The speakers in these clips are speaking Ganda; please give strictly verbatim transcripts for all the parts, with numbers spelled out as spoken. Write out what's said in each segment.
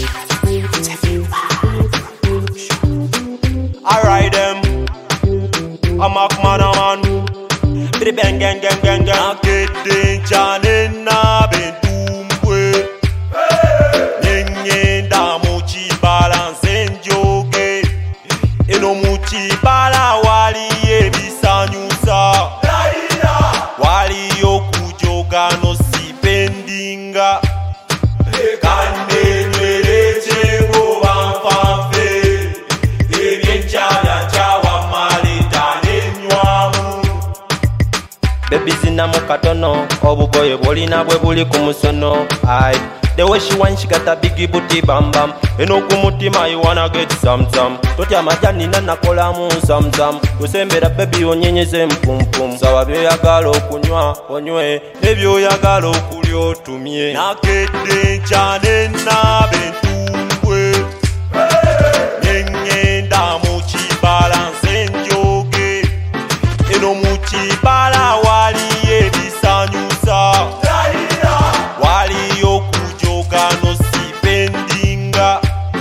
Alright them, I'm a man a man. Bidi bang gang gang gang gang. Nakete chane na bentumbwe. Nyenye da muchi balance njoge. Eno muchi bala wali ebisanyusa. Wali yokujoga no si pendinga. Kande nwere chengo bamfanfe. Baby zina mukatono, obugoye bolina bwe buli ku musono. Aye, the way she wants, she got a biggie booty bam bam. Eno ku mutima you wanna get some some. Totya majani na nakola mu some some. Kusembera baby onyenyeze mpumpum. Sawa byoyagala okunywa onywe, nebyoyagala okulya otumye. Nakete nkyane na bentumbwe. Nyengenda mu kibalanse njoge. Eno mu kibala wali ebisanyusa. Wali okujoga no si pendinga.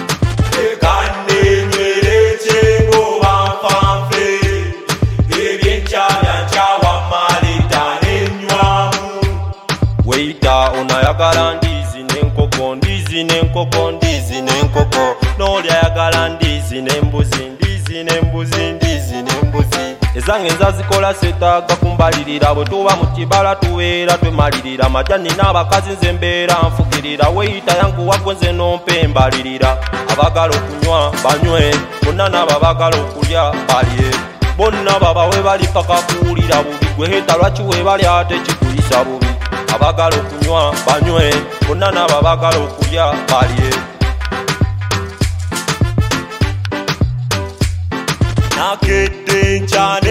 Kande nywere chengo bamfanfe. Ebyencha byancha wamaleta nenywamu. Weita onayagala ndizi n'enkoko, ndizi n'enkoko, ndizi n'enkoko. N'olya yagala ndizi n'embuzi, ndizi n'embuzi, ndizi n'embuzi. Ezange nzazikola setaaga kumbalirira, bwe tuba mu kibala tuweera twemalirira. Majani n'abakazi nze mbeera nfukirira, weeyita yangu wagwe nze nompe mbalirira. Abagala okunywa banywe, bonna n'abo abagala okulya balye. Bonna baba we bali paka kuwulira bubi, gwe heeta lwaki we bali ate kikuyisa bubi. Abagala okunywa banywe, bonna n'abo abagala okulya balye. Nakete nkyane